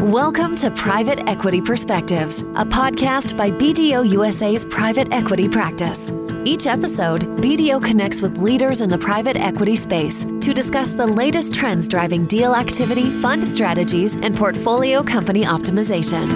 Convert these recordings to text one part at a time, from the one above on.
Welcome to Private Equity Perspectives, a podcast by BDO USA's private equity practice. Each episode, BDO connects with leaders in the private equity space to discuss the latest trends driving deal activity, fund strategies, and portfolio company optimization.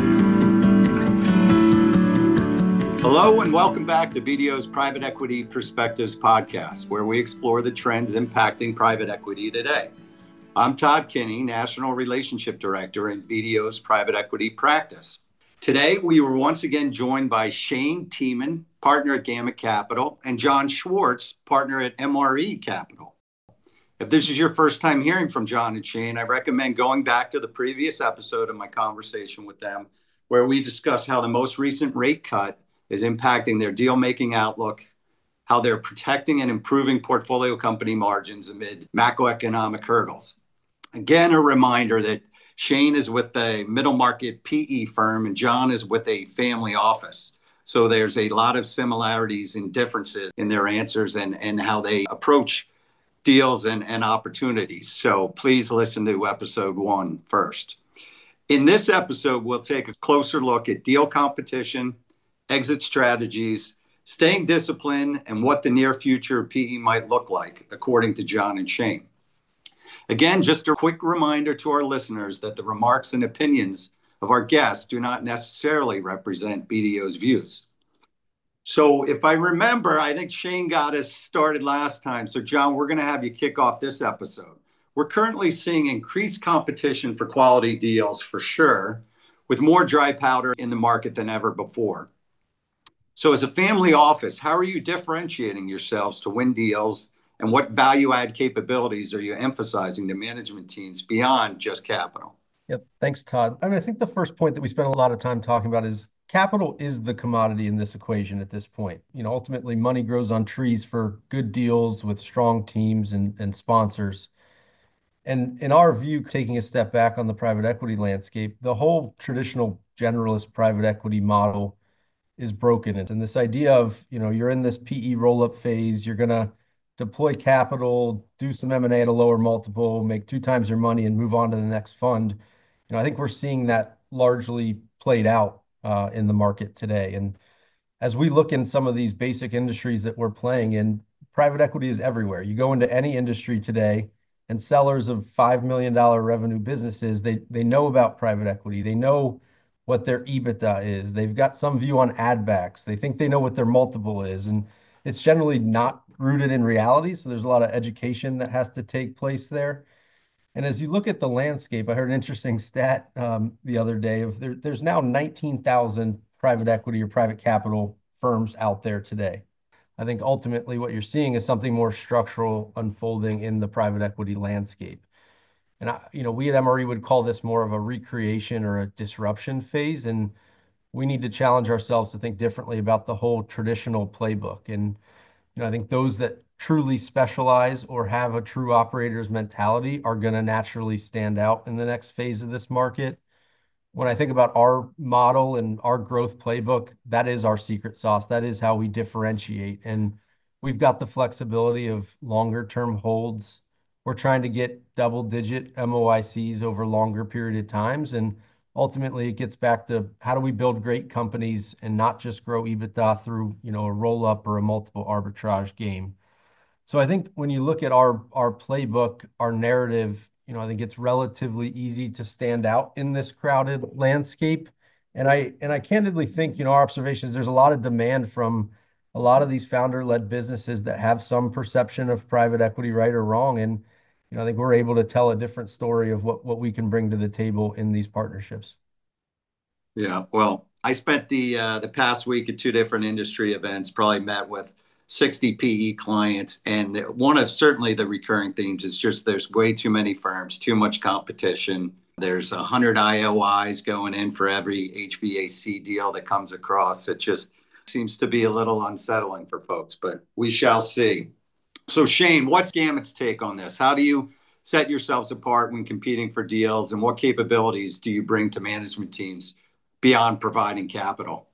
Hello and welcome back to BDO's Private Equity Perspectives podcast, where we explore the trends impacting private equity today. I'm Todd Kinney, National Relationship Director in BDO's Private Equity Practice. Today, we were once again joined by Shane Tiemann, partner at Gamut Capital, and John Schwartz, partner at MRE Capital. If this is your first time hearing from John and Shane, I recommend going back to the previous episode of my conversation with them, where we discuss how the most recent rate cut is impacting their deal-making outlook, how they're protecting and improving portfolio company margins amid macroeconomic hurdles. Again, a reminder that Shane is with a middle market PE firm and John is with a family office. So there's a lot of similarities and differences in their answers and how they approach deals and opportunities. So please listen to episode 1 first. In this episode, we'll take a closer look at deal competition, exit strategies, staying disciplined, and what the near future of PE might look like, according to John and Shane. Again, just a quick reminder to our listeners that the remarks and opinions of our guests do not necessarily represent BDO's views. So if I remember, I think Shane got us started last time. So John, we're going to have you kick off this episode. We're currently seeing increased competition for quality deals for sure, with more dry powder in the market than ever before. So as a family office, how are you differentiating yourselves to win deals? And what value-add capabilities are you emphasizing to management teams beyond just capital? Yep. Thanks, Todd. I think the first point that we spent a lot of time talking about is capital is the commodity in this equation at this point. Ultimately, money grows on trees for good deals with strong teams and sponsors. And in our view, taking a step back on the private equity landscape, the whole traditional generalist private equity model is broken. And this idea of, you're in this PE roll-up phase, you're going to deploy capital, do some M&A at a lower multiple, make 2 times your money and move on to the next fund. I think we're seeing that largely played out in the market today. And as we look in some of these basic industries that we're playing in, private equity is everywhere. You go into any industry today and sellers of $5 million revenue businesses, they know about private equity. They know what their EBITDA is. They've got some view on add backs. They think they know what their multiple is. And it's generally not rooted in reality. So there's a lot of education that has to take place there. And as you look at the landscape, I heard an interesting stat the other day of there's now 19,000 private equity or private capital firms out there today. I think ultimately what you're seeing is something more structural unfolding in the private equity landscape. And we at MRE would call this more of a recreation or a disruption phase. And we need to challenge ourselves to think differently about the whole traditional playbook. And I think those that truly specialize or have a true operator's mentality are going to naturally stand out in the next phase of this market. When I think about our model and our growth playbook, that is our secret sauce. That is how we differentiate. And we've got the flexibility of longer term holds. We're trying to get double-digit MOICs over longer period of times. And ultimately, it gets back to how do we build great companies and not just grow EBITDA through, a roll-up or a multiple arbitrage game. So I think when you look at our playbook, our narrative, I think it's relatively easy to stand out in this crowded landscape. And I candidly think, our observations, there's a lot of demand from a lot of these founder-led businesses that have some perception of private equity, right or wrong. And I think we're able to tell a different story of what we can bring to the table in these partnerships. Yeah, well, I spent the past week at 2 different industry events, probably met with 60 PE clients. And one of certainly the recurring themes is just there's way too many firms, too much competition. There's 100 IOIs going in for every HVAC deal that comes across. It just seems to be a little unsettling for folks, but we shall see. So Shane, what's Gamut's take on this? How do you set yourselves apart when competing for deals, and what capabilities do you bring to management teams beyond providing capital?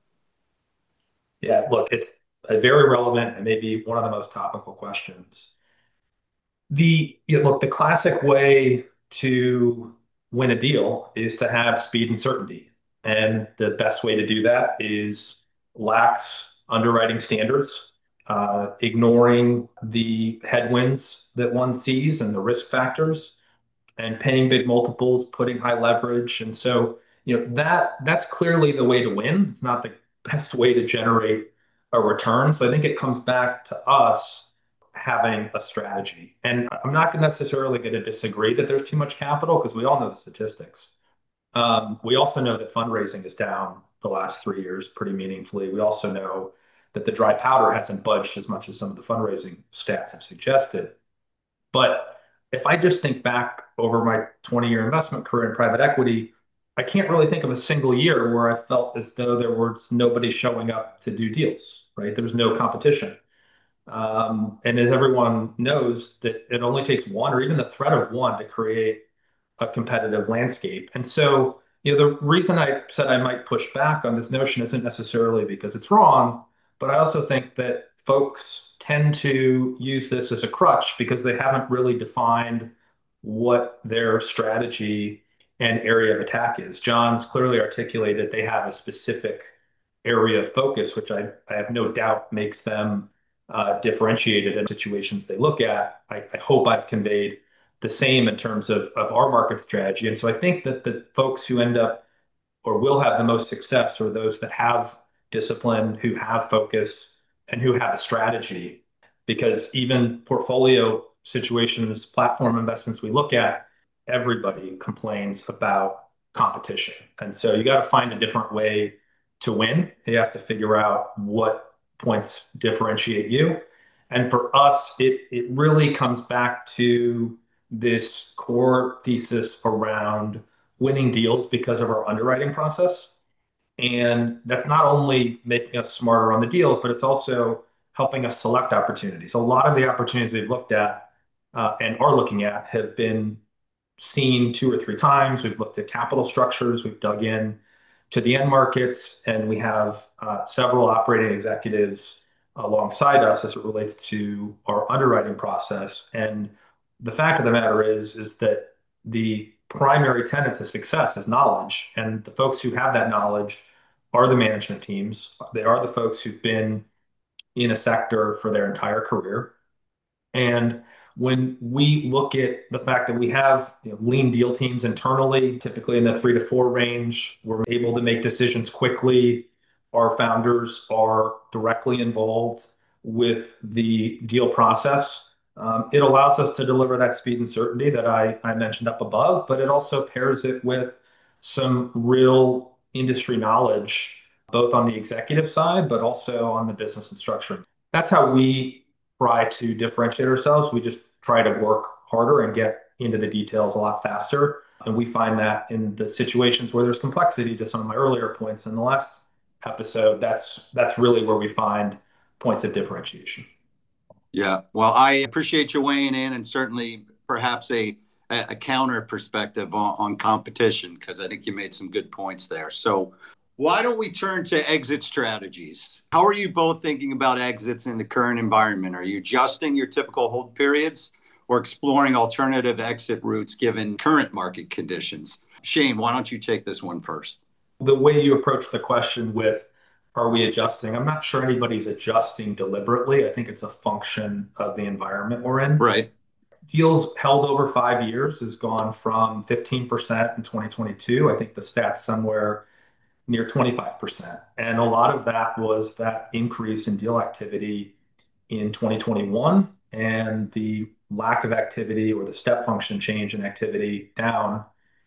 Yeah, look, it's a very relevant and maybe one of the most topical questions. The classic way to win a deal is to have speed and certainty. And the best way to do that is lax underwriting standards, ignoring the headwinds that one sees and the risk factors, and paying big multiples, putting high leverage. And so, that's clearly the way to win. It's not the best way to generate a return. So I think it comes back to us having a strategy. And I'm not necessarily going to disagree that there's too much capital because we all know the statistics. We also know that fundraising is down the last 3 years pretty meaningfully. We also know that the dry powder hasn't budged as much as some of the fundraising stats have suggested. But if I just think back over my 20-year investment career in private equity, I can't really think of a single year where I felt as though there was nobody showing up to do deals, right? There was no competition. And as everyone knows, that it only takes one or even the threat of one to create a competitive landscape. And so, the reason I said I might push back on this notion isn't necessarily because it's wrong, but I also think that folks tend to use this as a crutch because they haven't really defined what their strategy and area of attack is. John's clearly articulated they have a specific area of focus, which I have no doubt makes them differentiated in situations they look at. I hope I've conveyed the same in terms of our market strategy. And so I think that the folks who end up or will have the most success are those that have discipline, who have focus, and who have a strategy. Because even portfolio situations, platform investments we look at, everybody complains about competition. And so you got to find a different way to win. You have to figure out what points differentiate you. And for us, it really comes back to this core thesis around winning deals because of our underwriting process. And that's not only making us smarter on the deals, but it's also helping us select opportunities. A lot of the opportunities we've looked at and are looking at have been seen 2 or 3 times. We've looked at capital structures, we've dug in to the end markets, and we have several operating executives alongside us as it relates to our underwriting process. And the fact of the matter is that the primary tenet to success is knowledge, and the folks who have that knowledge are the management teams. They are the folks who've been in a sector for their entire career. And when we look at the fact that we have lean deal teams internally, typically in the 3 to 4 range, we're able to make decisions quickly. Our founders are directly involved with the deal process. It allows us to deliver that speed and certainty that I mentioned up above, but it also pairs it with some real industry knowledge, both on the executive side, but also on the business and structure. That's how we try to differentiate ourselves. We just try to work harder and get into the details a lot faster. And we find that in the situations where there's complexity, to some of my earlier points in the last episode, that's really where we find points of differentiation. Yeah, well, I appreciate you weighing in, and certainly perhaps a counter perspective on competition, because I think you made some good points there. So why don't we turn to exit strategies? How are you both thinking about exits in the current environment? Are you adjusting your typical hold periods or exploring alternative exit routes given current market conditions? Shane, why don't you take this one first? The way you approach the question with, are we adjusting? I'm not sure anybody's adjusting deliberately. I think it's a function of the environment we're in. Right. Deals held over 5 years has gone from 15% in 2022. I think the stats somewhere near 25%. And a lot of that was that increase in deal activity in 2021 and the lack of activity or the step function change in activity down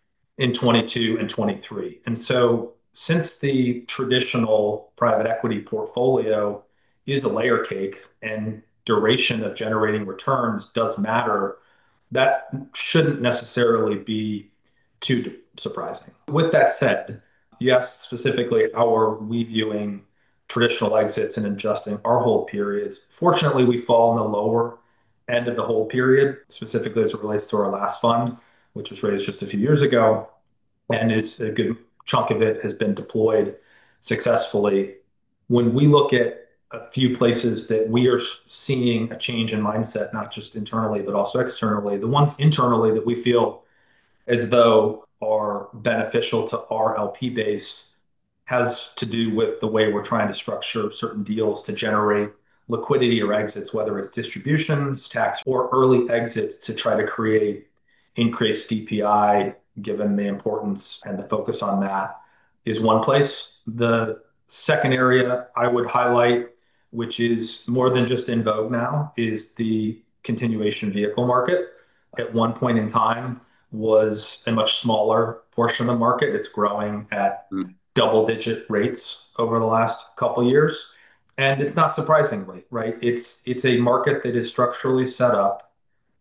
in 22 and 23. And so since the traditional private equity portfolio is a layer cake and duration of generating returns does matter, that shouldn't necessarily be too surprising. With that said, you asked specifically how are we viewing traditional exits and adjusting our hold periods. Fortunately, we fall in the lower end of the hold period, specifically as it relates to our last fund, which was raised just a few years ago, and is a good chunk of it has been deployed successfully. When we look at a few places that we are seeing a change in mindset, not just internally, but also externally, the ones internally that we feel as though are beneficial to our LP base has to do with the way we're trying to structure certain deals to generate liquidity or exits, whether it's distributions, tax, or early exits to try to create increased DPI, given the importance and the focus on that is one place. The second area I would highlight, which is more than just in vogue now, is the continuation vehicle market. At one point in time, was a much smaller portion of the market. It's growing at Mm. double-digit rates over the last couple of years, and it's not surprisingly, right? It's a market that is structurally set up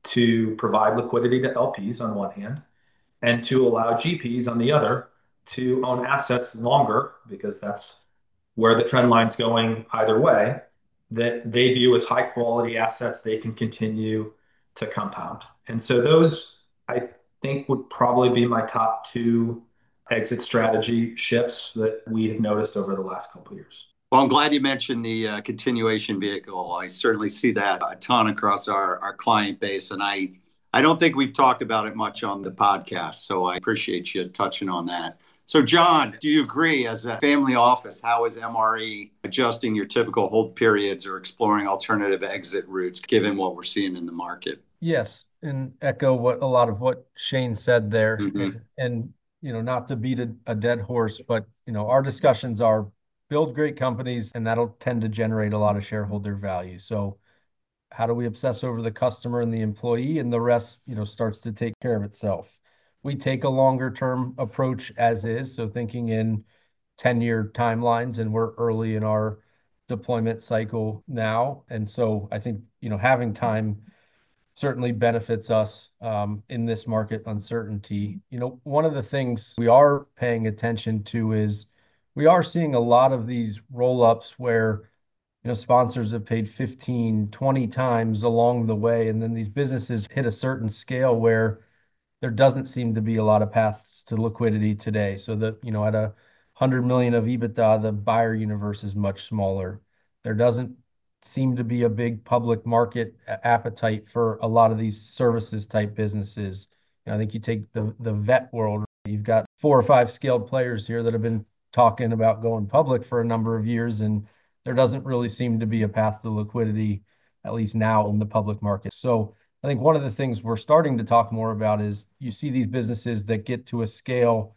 to provide liquidity to LPs on one hand, and to allow GPs on the other to own assets longer, because that's where the trend line's going either way, that they view as high quality assets they can continue to compound. And so those, I think, would probably be my top two exit strategy shifts that we have noticed over the last couple of years. Well, I'm glad you mentioned the continuation vehicle. I certainly see that a ton across our client base, and I don't think we've talked about it much on the podcast, so I appreciate you touching on that. So, John, do you agree, as a family office, how is MRE adjusting your typical hold periods or exploring alternative exit routes, given what we're seeing in the market? Yes, and echo a lot of what Shane said there. Mm-hmm. And not to beat a dead horse, but our discussions are build great companies, and that'll tend to generate a lot of shareholder value. So how do we obsess over the customer and the employee, and the rest, starts to take care of itself. We take a longer term approach as is, so thinking in 10-year timelines, and we're early in our deployment cycle now. And so I think, having time certainly benefits us in this market uncertainty. One of the things we are paying attention to is we are seeing a lot of these roll-ups where sponsors have paid 15, 20 times along the way, and then these businesses hit a certain scale where there doesn't seem to be a lot of paths to liquidity today. So that, at 100 million of EBITDA, the buyer universe is much smaller. There doesn't seem to be a big public market appetite for a lot of these services type businesses. I think you take the vet world, you've got 4 or 5 scaled players here that have been talking about going public for a number of years, and there doesn't really seem to be a path to liquidity, at least now, in the public market. So I think one of the things we're starting to talk more about is you see these businesses that get to a scale,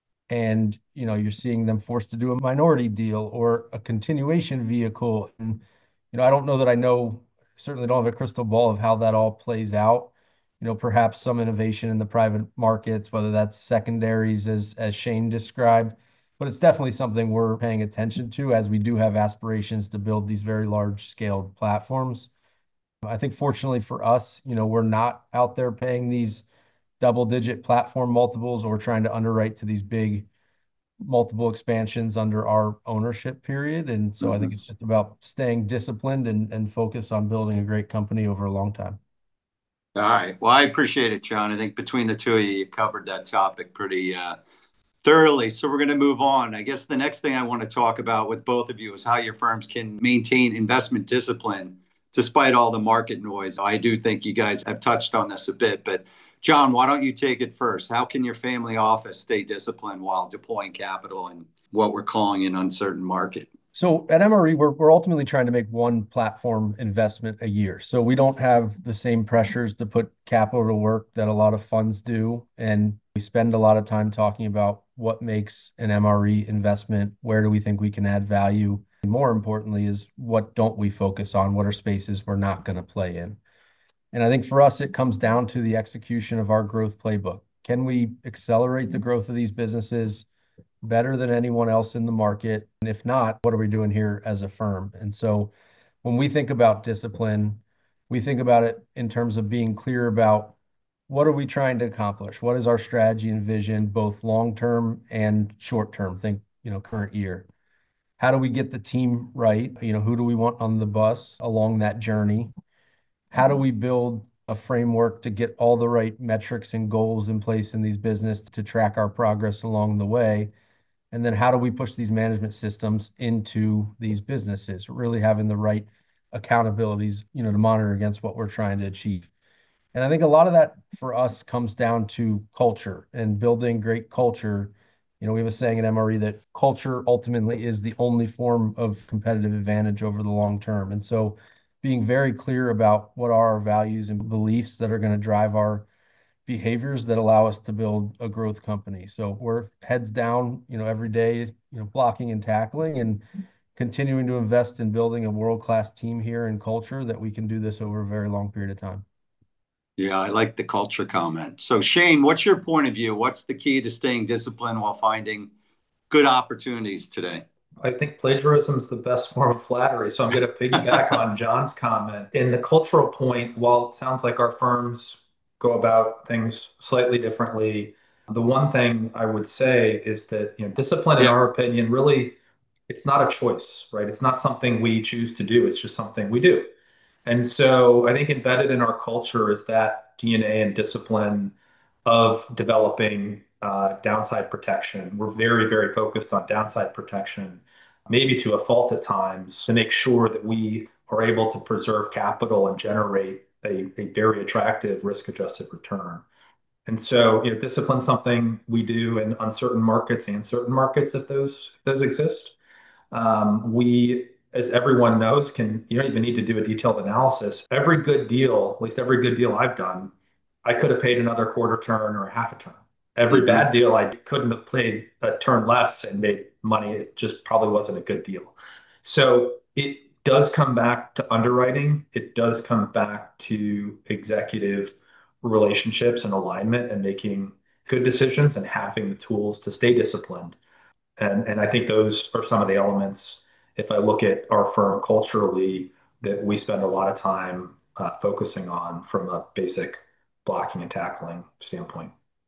and you're seeing them forced to do a minority deal or a continuation vehicle. And I don't know that certainly don't have a crystal ball of how that all plays out. Perhaps some innovation in the private markets, whether that's secondaries as Shane described, but it's definitely something we're paying attention to, as we do have aspirations to build these very large scaled platforms. I think fortunately for us, we're not out there paying these double-digit platform multiples, or trying to underwrite to these big multiple expansions under our ownership period. And so I think it's just about staying disciplined and focus on building a great company over a long time. All right. Well, I appreciate it, John. I think between the two of you covered that topic pretty thoroughly. So we're going to move on. I guess the next thing I want to talk about with both of you is how your firms can maintain investment discipline despite all the market noise. I do think you guys have touched on this a bit, but John, why don't you take it first? How can your family office stay disciplined while deploying capital in what we're calling an uncertain market? So at MRE, we're ultimately trying to make one platform investment a year. So we don't have the same pressures to put capital to work that a lot of funds do. And we spend a lot of time talking about what makes an MRE investment, where do we think we can add value, and more importantly is what don't we focus on, what are spaces we're not going to play in. And I think for us, it comes down to the execution of our growth playbook. Can we accelerate the growth of these businesses better than anyone else in the market? And if not, what are we doing here as a firm? And so when we think about discipline, we think about it in terms of being clear about what are we trying to accomplish? What is our strategy and vision, both long-term and short-term? Think, current year. How do we get the team right? Who do we want on the bus along that journey? How do we build a framework to get all the right metrics and goals in place in these businesses to track our progress along the way? And then how do we push these management systems into these businesses, really having the right accountabilities, to monitor against what we're trying to achieve? And I think a lot of that for us comes down to culture and building great culture. We have a saying at MRE that culture ultimately is the only form of competitive advantage over the long term. And so being very clear about what are our values and beliefs that are going to drive our behaviors that allow us to build a growth company. So we're heads down, every day, blocking and tackling and continuing to invest in building a world-class team here and culture that we can do this over a very long period of time. Yeah, I like the culture comment. So Shane, what's your point of view? What's the key to staying disciplined while finding good opportunities today? I think plagiarism is the best form of flattery. So I'm going to piggyback on John's comment. In the cultural point, while it sounds like our firms go about things slightly differently, the one thing I would say is that, discipline, in Yeah. our opinion, really, it's not a choice, right? It's not something we choose to do. It's just something we do. And so I think embedded in our culture is that DNA and discipline of developing downside protection. We're very, very focused on downside protection, maybe to a fault at times, to make sure that we are able to preserve capital and generate a very attractive risk-adjusted return. And so, discipline something we do in uncertain markets and certain markets if those exist. We, as everyone knows, you don't even need to do a detailed analysis. Every good deal, at least every good deal I've done, I could have paid another quarter turn or a half a turn. Every bad deal, I couldn't have played a turn less and made money. It just probably wasn't a good deal. So it does come back to underwriting. It does come back to executive relationships and alignment and making good decisions and having the tools to stay disciplined. And I think those are some of the elements, if I look at our firm culturally, that we spend a lot of time focusing on from a basic blocking and tackling standpoint.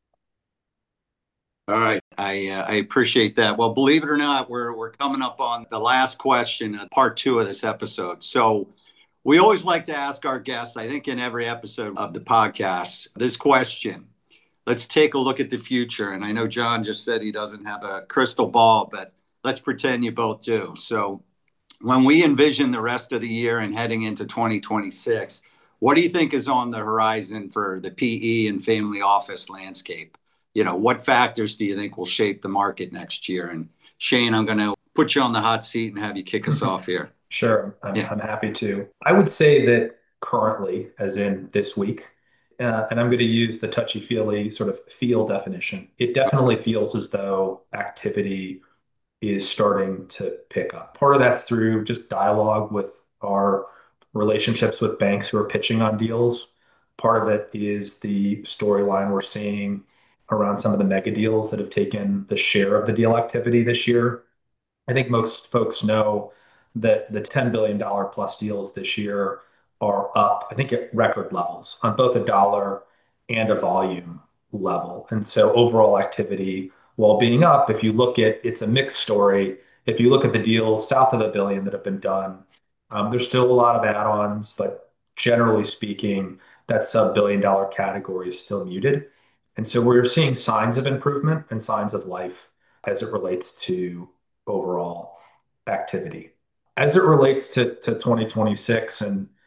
All right. I appreciate that. Well, believe it or not, we're coming up on the last question, part two of this episode. So we always like to ask our guests, I think in every episode of the podcast, this question. Let's take a look at the future. And I know John just said he doesn't have a crystal ball, but let's pretend you both do. So when we envision the rest of the year and heading into 2026, what do you think is on the horizon for the PE and family office landscape? What factors do you think will shape the market next year? And Shane, I'm going to put you on the hot seat and have you kick us off here. Sure, I'm happy to. I would say that currently, as in this week, and I'm going to use the touchy-feely sort of feel definition, it definitely feels as though activity is starting to pick up. Part of that's through just dialogue with our relationships with banks who are pitching on deals. Part of it is the storyline we're seeing around some of the mega deals that have taken the share of the deal activity this year. I think most folks know that the $10 billion plus deals this year are up, I think, at record levels on both a dollar and a volume level. And so overall activity, while being up, if you look at, it's a mixed story. If you look at the deals south of a billion that have been done, there's still a lot of add-ons, but generally speaking, that sub-billion dollar category is still muted. And so we're seeing signs of improvement and signs of life as it relates to overall activity. As it relates to 2026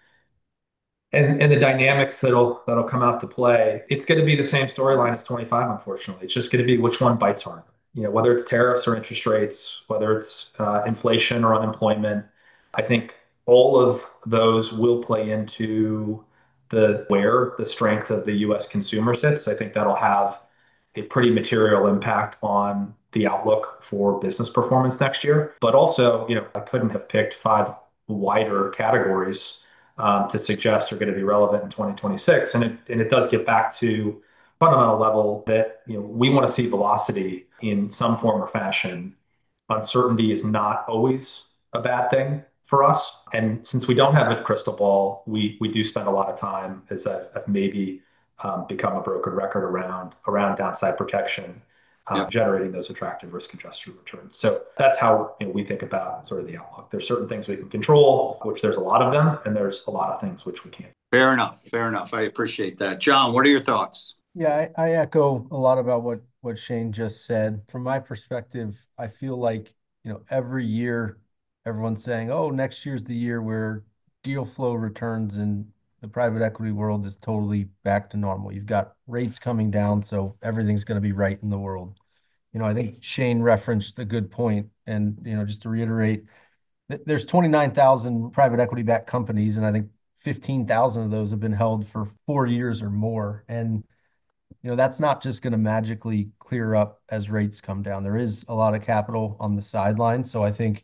and the dynamics that'll come out to play, it's going to be the same storyline as 25, unfortunately. It's just going to be which one bites harder. Whether it's tariffs or interest rates, whether it's inflation or unemployment, I think all of those will play into where the strength of the U.S. consumer sits. I think that'll have a pretty material impact on the outlook for business performance next year. But also, I couldn't have picked five wider categories to suggest are going to be relevant in 2026. And it does get back to fundamental level that we want to see velocity in some form or fashion. Uncertainty is not always a bad thing for us. And since we don't have a crystal ball, we do spend a lot of time, as I've maybe become a broken record around downside protection, generating those attractive risk-adjusted returns. So that's how we think about sort of the outlook. There's certain things we can control, which there's a lot of them, and there's a lot of things which we can't. Fair enough. Fair enough. I appreciate that. John, what are your thoughts? Yeah, I echo a lot about what Shane just said. From my perspective, I feel like, every year everyone's saying, oh, next year's the year where deal flow returns and the private equity world is totally back to normal. You've got rates coming down, so everything's going to be right in the world. I think Shane referenced a good point, and just to reiterate, there's 29,000 private equity backed companies, and I think 15,000 of those have been held for 4 years or more. And that's not just going to magically clear up as rates come down. There is a lot of capital on the sidelines, so I think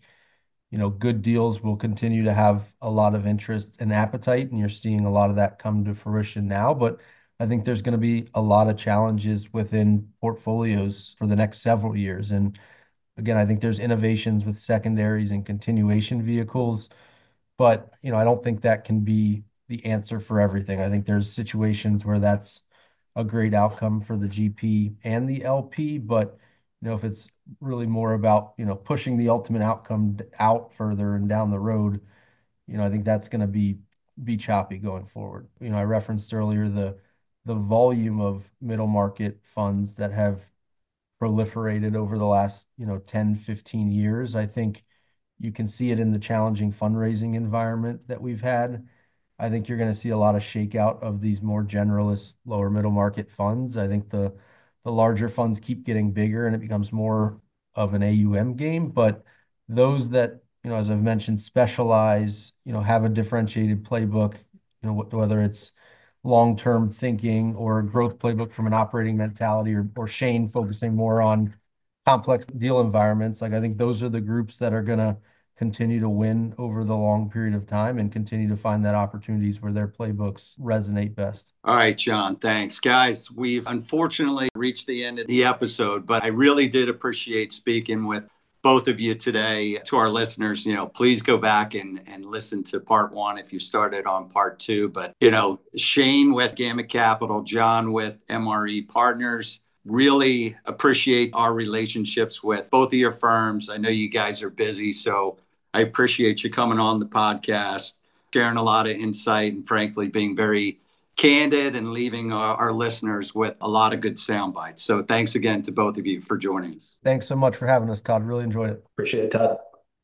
good deals will continue to have a lot of interest and appetite, and you're seeing a lot of that come to fruition now. But I think there's going to be a lot of challenges within portfolios for the next several years. And again, I think there's innovations with secondaries and continuation vehicles, but I don't think that can be the answer for everything. I think there's situations where that's a great outcome for the GP and the LP, but if it's really more about pushing the ultimate outcome out further and down the road, I think that's going to be choppy going forward. I referenced earlier the volume of middle market funds that have proliferated over the last 10, 15 years. I think you can see it in the challenging fundraising environment that we've had. I think you're going to see a lot of shakeout of these more generalist lower middle market funds. I think the larger funds keep getting bigger and it becomes more of an AUM game. But those that, as I've mentioned, specialize, have a differentiated playbook, whether it's long-term thinking or a growth playbook from an operating mentality, or Shane focusing more on complex deal environments. I think those are the groups that are going to continue to win over the long period of time and continue to find that opportunities where their playbooks resonate best. All right, John, thanks. Guys, we've unfortunately reached the end of the episode, but I really did appreciate speaking with both of you today. To our listeners, please go back and listen to part 1 if you started on part 2. But, Shane with Gamut Capital, John with MRE Partners, really appreciate our relationships with both of your firms. I know you guys are busy, so I appreciate you coming on the podcast, sharing a lot of insight, and frankly, being very candid and leaving our listeners with a lot of good sound bites. So thanks again to both of you for joining us. Thanks so much for having us, Todd. Really enjoyed it. Appreciate it, Todd.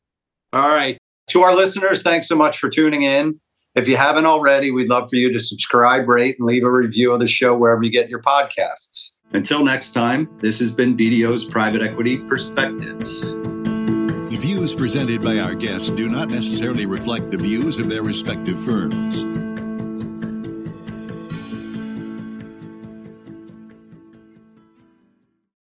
All right. To our listeners, thanks so much for tuning in. If you haven't already, we'd love for you to subscribe, rate, and leave a review of the show wherever you get your podcasts. Until next time, this has been BDO's Private Equity Perspectives. The views presented by our guests do not necessarily reflect the views of their respective firms.